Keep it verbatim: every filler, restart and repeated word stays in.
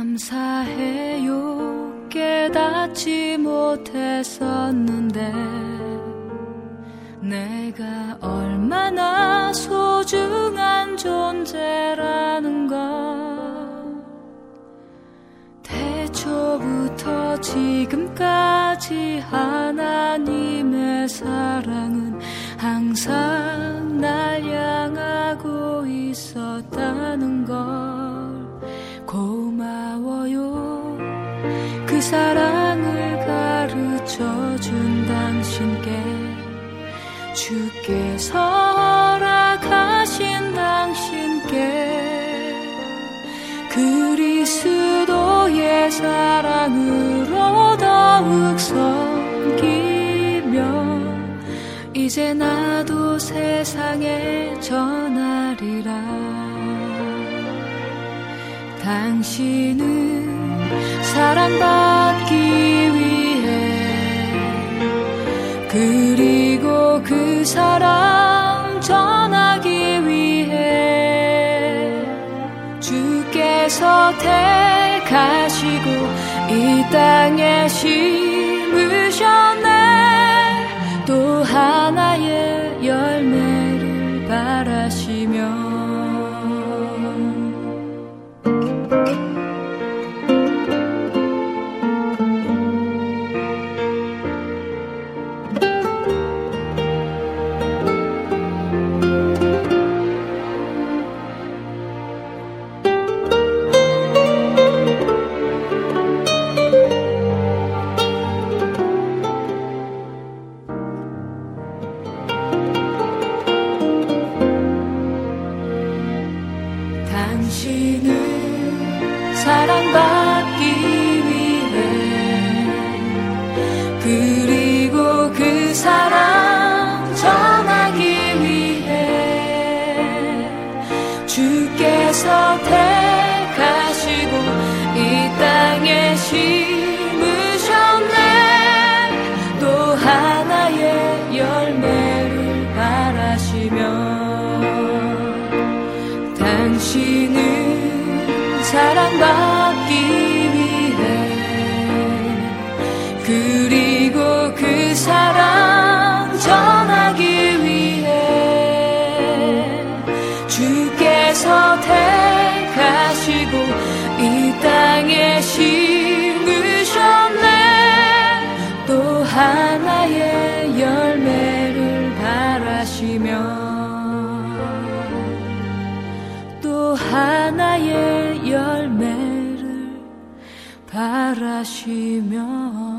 감사해요. 깨닫지 못했었는데 내가 얼마나 소중한 존재라는 걸 태초부터 지금까지 하나님의 사랑은 항상 날 향하고 있었다는 걸 고마워요. 그 사랑을 가르쳐준 당신께 주께서 허락하신 당신께 그리스도의 사랑으로 더욱 섬기며 이제 나도 세상에 전하리라. 당신은 사랑받기 위해 그리고 그 사랑 전하기 위해 주께서 택하시고 이 땅에 심으셨네. 또 하나의 열매를 바라시며 당신은 사랑받기 위해 그리고 그 사랑 전하기 위해 주께서 택하시고 이 땅에 심으셨네. 또 하나의 열매를 바라시며 당신은 사랑받기 위해 그리고 그 사랑 전하기 위해 주께서 택하시고 이 땅에 심으셨네. 또 하나의 열매를 바라시며 하나의 열매를 바라시며